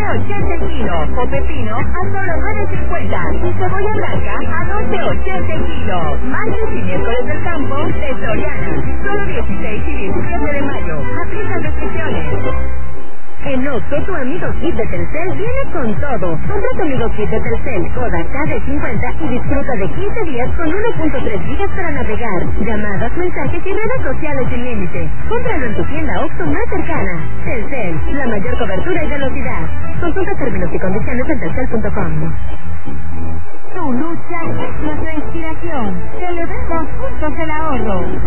12.80 el kilo. O pepino a solo 9.50. Y cebolla blanca a 12.80 el kilo. Martes y miércoles del campo de Soriana. Solo 16 y 17 de mayo. Aplican restricciones. En Oxxo, tu amigo kit de Telcel viene con todo. Compra tu amigo kit de Telcel Coda KD50 y disfruta de 15 días con 1.3 gigas para navegar, llamadas, mensajes y redes sociales sin límite. Cómpralo en tu tienda Oxxo más cercana. Telcel, la mayor cobertura y velocidad. Consulta términos y condiciones en telcel.com. Tu lucha es nuestra inspiración. Celebremos juntos el ahorro.